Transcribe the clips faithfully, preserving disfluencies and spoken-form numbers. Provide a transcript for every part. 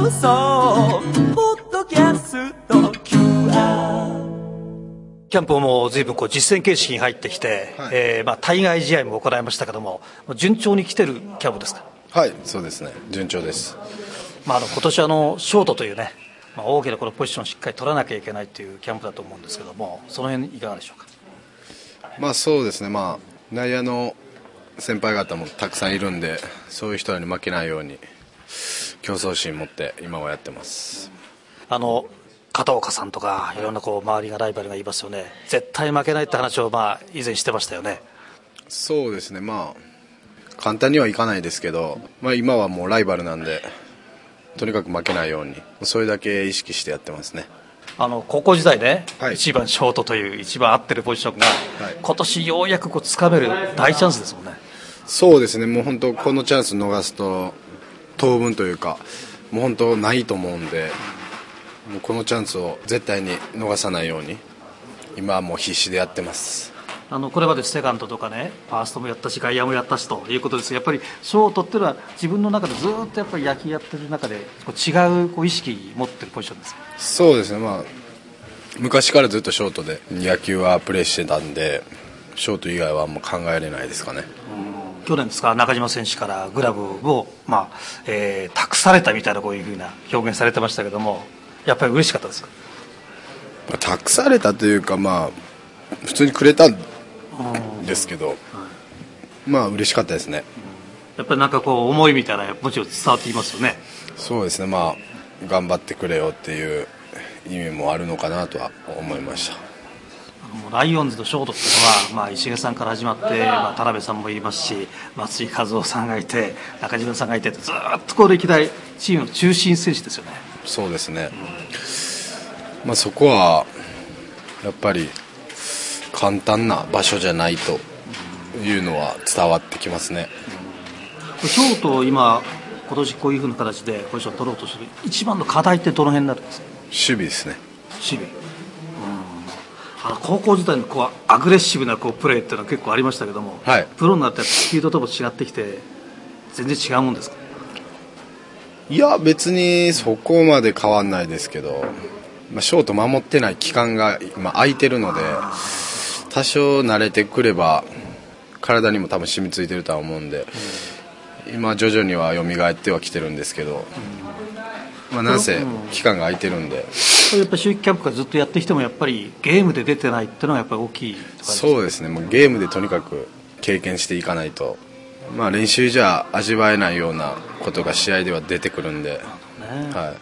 放送ポッドキャスト キューアール。 キャンプも随分こう実践形式に入ってきて、はい、えーまあ、対外試合も行いましたけども、順調に来てるキャンプですか？ はい、そうですね、順調です。 まあ、あの今年あのショートというね、まあ、大きなこのポジションをしっかり取らなきゃいけないというキャンプだと思うんですけども、その辺いかがでしょうか？ まあそうですね、まあ、内野の先輩方もたくさんいるんで、そういう人らに負けないように競争心持って今はやってます。 あの片岡さんとかいろんなこう周りがライバルがいますよね。絶対負けないって話をまあ以前してましたよね。 そうですね、まあ簡単にはいかないですけど、まあ、今はもうライバルなんでとにかく負けないようにそれだけ意識してやってますね。 あの高校時代ね、 はい、 一番ショートという一番合ってるポジションが、はい、今年ようやくこう掴める大チャンスですもんね。 そうですね、もう本当このチャンス逃すと当分というかもう本当ないと思うんで、もうこのチャンスを絶対に逃さないように今はもう必死でやってます。 あのこれまでセカンドとかね、ファーストもやったし外野もやったしということです。やっぱりショートっていうのは自分の中でずっとやっぱり野球やってる中でこう違うこう意識持ってるポジションですか？ そうですね、まあ、昔からずっとショートで野球はプレーしてたんでショート以外はもう考えれないですかね。 去年ですか、中島選手からグラブを、まあえー、託されたみたいなこういうふうな表現されてましたけども、やっぱり嬉しかったですか？ まあ、託されたというか、まあ、普通にくれたんですけど、はい、まあ嬉しかったですね。 やっぱりなんかこう思いみたいなもちろん伝わっていますよね。 そうですね、まあ頑張ってくれよっていう意味もあるのかなとは思いました。 もうライオンズのショートっていうのは、まあ、石毛さんから始まって、まあ、田辺さんもいますし松井一夫さんがいて中島さんがいてずっとこう歴代チームの中心選手ですよね。 そうですね、うん、まあ、そこはやっぱり簡単な場所じゃないというのは伝わってきますね。 うん、ショート今今年こういうふうな形でポジションを取ろうとする一番の課題ってどの辺になるんですか？ 守備ですね。 守備、あの高校時代のこうアグレッシブなこうプレーっていうのは結構ありましたけども、はい、プロになってスピードとも違ってきて全然違うもんですか？ いや別にそこまで変わんないですけど、まあ、ショート守ってない期間が今空いてるので多少慣れてくれば体にも多分染みついてるとは思うんで、うん、今徐々には蘇ってはきてるんですけど、うん、まあ、なんせ期間が空いてるんで、 うん、やっぱり秋季キャンプからずっとやってきてもやっぱりゲームで出てないっていうのはやっぱり大きいとかですか？ そうですね、もうゲームでとにかく経験していかないと、まあ、練習じゃ味わえないようなことが試合では出てくるんで、ね、はい、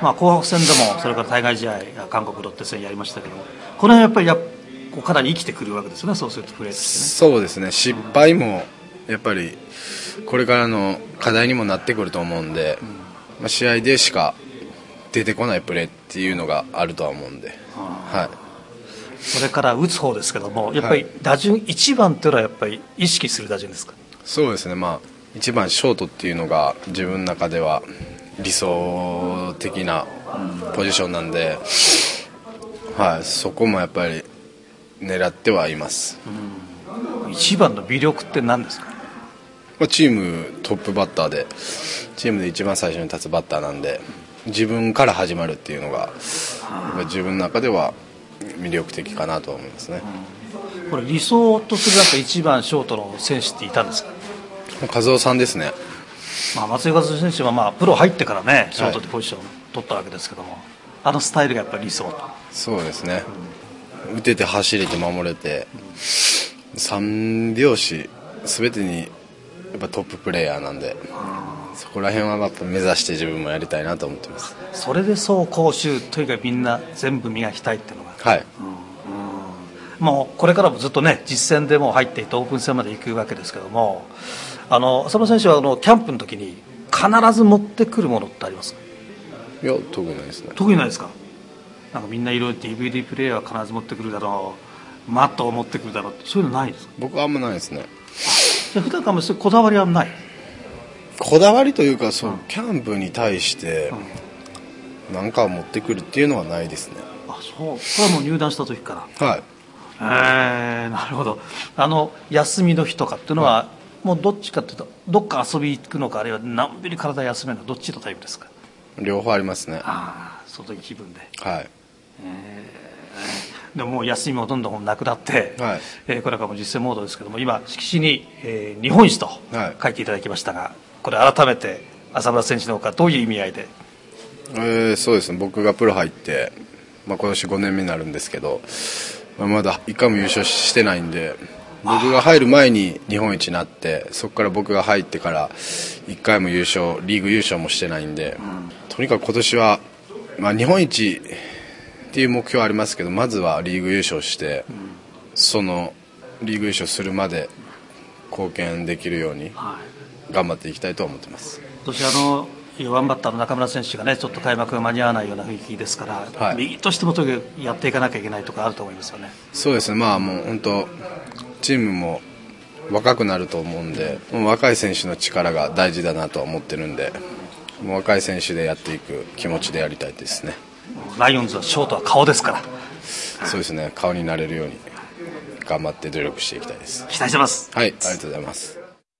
まあ、紅白戦でもそれから対外試合韓国ロッテ戦やりましたけど、この辺やっぱりやこうかなり生きてくるわけですよね。そうするとプレーとしてね。 そうですね、失敗もやっぱりこれからの課題にもなってくると思うんで、うん、まあ、試合でしか出てこないプレーっていうのがあるとは思うんで、はい、 それから打つ方ですけどもやっぱり打順いちばんというのはやっぱり意識する打順ですか？ そうですね、まあ、いちばんショートっていうのが自分の中では理想的なポジションなんで、はい、そこもやっぱり狙ってはいます。 うん、いちばんの魅力って何ですか？ まあ、チームトップバッターでチームで一番最初に立つバッターなんで自分から始まるっていうのが自分の中では魅力的かなと思いますね。 うん、これ理想とするなんかいちばんショートの選手っていたんですか？ 和夫さんですね。 まあ、松井和夫選手はまあプロ入ってからねショートでポジションを取ったわけですけども、はい、あのスタイルがやっぱり理想と。 そうですね、うん、打てて走れて守れて、うん、三拍子全てにやっぱトッププレーヤーなんで、うん、そこら辺はやっぱ目指して自分もやりたいなと思ってます。 それで走攻守というかみんな全部磨きたいっていうのが、 はい、 うんうん、もうこれからもずっとね実戦でも入っていってオープン戦まで行くわけですけども、あの浅野選手はあのキャンプの時に必ず持ってくるものってありますか？ いや特にないですね。 特にないですか？なんかみんないろいろ ディーブイディー プレイヤーは必ず持ってくるだろう、マットを持ってくるだろうってそういうのないですか？ 僕はあんまないですね。 じゃあ普段からそういうこだわりはない？ こだわりというかそう、うん、キャンプに対して何かを持ってくるっていうのはないですね。 あ、そう。これはもう入団した時から。 はい。 えー、なるほど。あの休みの日とかっていうのは、はい、もうどっちかっていうとどっか遊び行くのかあるいはのんびり体休めるのどっちのタイプですか？ 両方ありますね。 ああ、その時気分で。 はい。 えー、でももう休みもどんどんなくなって、はい、えー、これからも実践モードですけども、今色紙に、えー、日本一と書いていただきましたが、はい、これ改めて浅村選手のほかどういう意味合いで？ えー、そうですね、僕がプロ入って、まあ、今年ごねんめになるんですけど、まあ、まだいっかいも優勝してないんで、僕が入る前に日本一になって、そこから僕が入ってからいっかいも優勝、リーグ優勝もしてないんで、うん、とにかく今年は、まあ、日本一っていう目標はありますけど、まずはリーグ優勝して、うん、そのリーグ優勝するまで貢献できるように頑張っていきたいと思ってます。 今年あのよんばんバッターの中村選手がね、ちょっと開幕が間に合わないような雰囲気ですから、はい、右としてもとにかくやっていかなきゃいけないとかあると思いますよね。 そうですね、まあもう本当チームも若くなると思うんで、もう若い選手の力が大事だなとは思ってるんで、もう若い選手でやっていく気持ちでやりたいですね。 ライオンズはショートは顔ですから。 そうですね、顔になれるように頑張って努力していきたいです。 期待してます。 はい、ありがとうございます。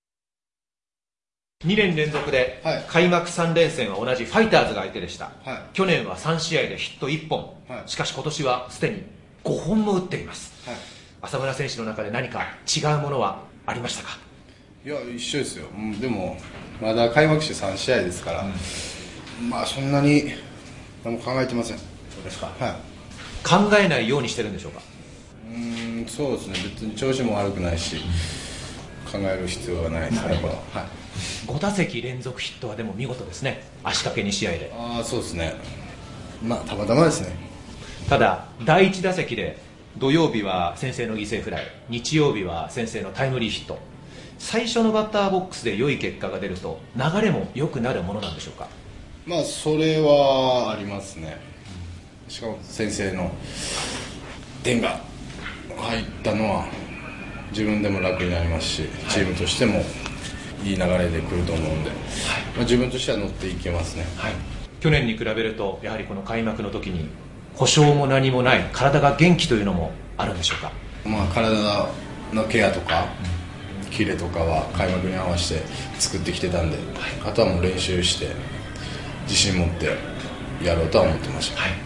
にねん連続で開幕さん連戦は同じファイターズが相手でした、はい、去年はさん試合でヒットいっぽん、はい、しかし今年はすでにごほんも打っています、はい、浅村選手の中で何か違うものはありましたか？ いや、一緒ですよ。でもまだ開幕してさん試合ですから、うん、まあそんなに何も考えてません。 そうですか、 はい、 考えないようにしてるんでしょうか？ うーん、そうですね、別に調子も悪くないし考える必要はないですね。これ、はい、 ご打席連続ヒットはでも見事ですね、足掛けに試合で。 ああ、そうですね、まあたまたまですね。 ただだいいち打席で土曜日は先制の犠牲フライ、日曜日は先制のタイムリーヒット、最初のバッターボックスで良い結果が出ると流れも良くなるものなんでしょうか？ まあそれはありますね。しかも先制の点が入ったのは自分でも楽になりますし、チームとしてもいい流れで来ると思うんで、はい、まあ、自分としては乗っていけますね、 はい、去年に比べるとやはりこの開幕の時に故障も何もない体が元気というのもあるんでしょうか？ まあ、体のケアとか、うん、キレとかは開幕に合わせて作ってきてたんで、はい、あとはもう練習して自信持ってやろうとは思ってました、はい。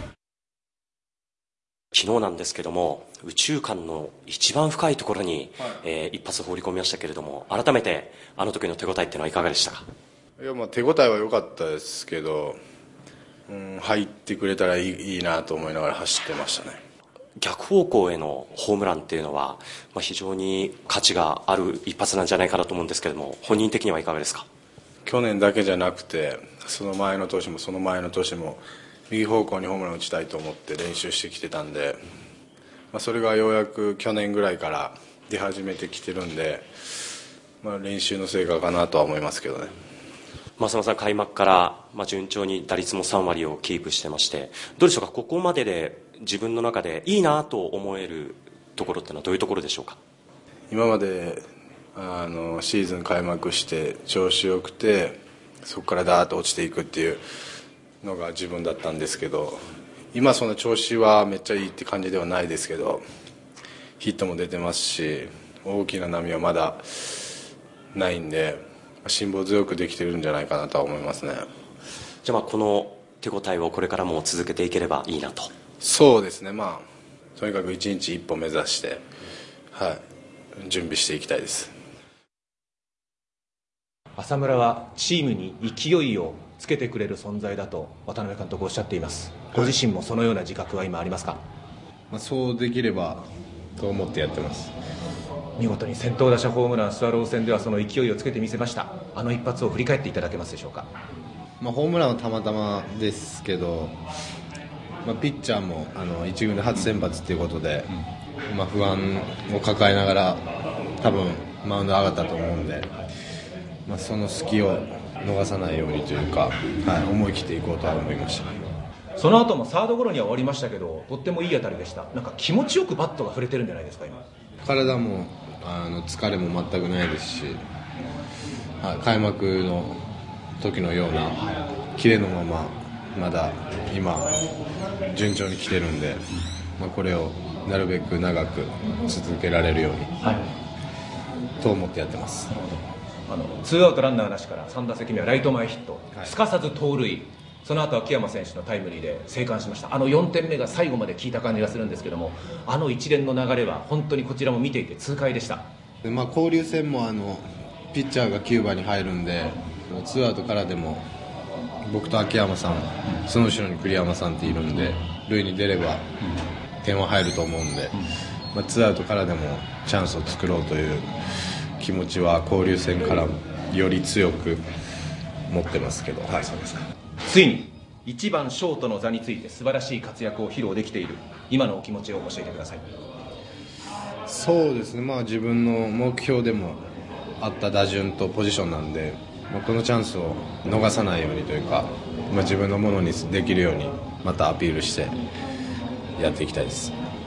昨日なんですけども、宇宙間の一番深いところに、はい、えー、一発放り込みましたけれども、改めてあの時の手応えっていうのはいかがでしたか？ いや、まあ手応えは良かったですけど、うん、入ってくれたらいい、いいなと思いながら走ってましたね。 逆方向へのホームランっていうのは、まあ、非常に価値がある一発なんじゃないかなと思うんですけれども、本人的にはいかがですか？ 去年だけじゃなくて、その前の年もその前の年も右方向にホームラン打ちたいと思って練習してきてたんで、まあ、それがようやく去年ぐらいから出始めてきてるんで、まあ、練習の成果かなとは思いますけどね。 増山さん、開幕から、まあ、順調に打率もさん割をキープしてまして、どうでしょうか、ここまでで自分の中でいいなと思えるところってのはどういうところでしょうか？ 今まであのシーズン開幕して調子よくて、そこからダーッと落ちていくっていうのが自分だったんですけど、今その調子はめっちゃいいって感じではないですけど、ヒットも出てますし、大きな波はまだないんで、辛抱強くできてるんじゃないかなとは思いますね。 じゃあ、まあこの手応えをこれからも続けていければいいなと。 そうですね、まあとにかく一日一歩目指して、はい、準備していきたいです。 浅村はチームに勢いをつけてくれる存在だと渡辺監督おっしゃっています。ご自身もそのような自覚は今ありますか？ まあ、そうできればと思ってやってます。 見事に先頭打者ホームラン、スワローズ戦ではその勢いをつけてみせました。あの一発を振り返っていただけますでしょうか？ まあ、ホームランはたまたまですけど、まあ、ピッチャーもあの一軍で初先発ということで、うん、まあ、不安を抱えながら多分マウンド上がったと思うんで、まあ、その隙を逃さないようにというか、はい、思い切っていこうとは思いました。 その後もサードゴロには終わりましたけど、とってもいい当たりでした。なんか気持ちよくバットが触れてるんじゃないですか？今体もあの疲れも全くないですし、はい、開幕の時のようなキレのまままだ今順調に来てるんで、まあ、これをなるべく長く続けられるように、はい、と思ってやってます。 あのツーアウトランナーなしからさん打席目はライト前ヒット、はい、すかさず盗塁、 その後秋山選手のタイムリーで生還しました。あのよんてんめが最後まで効いた感じがするんですけども、あの一連の流れは本当にこちらも見ていて痛快でした。 で、まあ、交流戦もあのピッチャーがきゅうばんに入るんで、ツーアウトからでも僕と秋山さん、その後ろに栗山さんっているんで、塁に出れば点は入ると思うんで、まあ、ツーアウトからでもチャンスを作ろうという気持ちは交流戦からより強く持ってますけど、はい、そうですか。 ついにいちばんショートの座について素晴らしい活躍を披露できている今のお気持ちを教えてください。 そうですね、まあ、自分の目標でもあった打順とポジションなんで、まあ、このチャンスを逃さないようにというか、まあ、自分のものにできるようにまたアピールしてやっていきたいです。